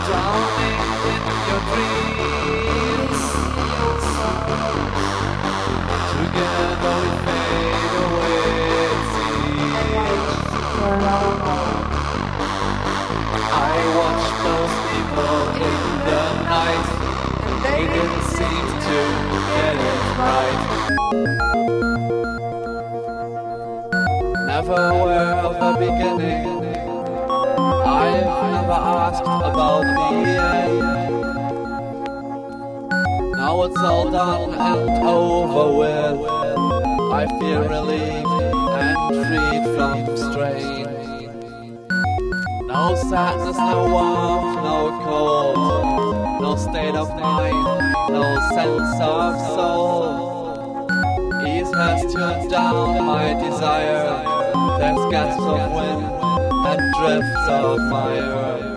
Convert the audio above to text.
drowning in your dreams. Together we fade away, it seems. I watched those people in the night, and they didn't seem to get it right. Never aware of the beginning, I've never asked about the end. Now it's all done and over with, I feel relieved and freed from strain. No sadness, no warmth, no cold, no state of mind, no sense of soul. Ease has tuned down my desire, there's gasps of wind and drifts of fire.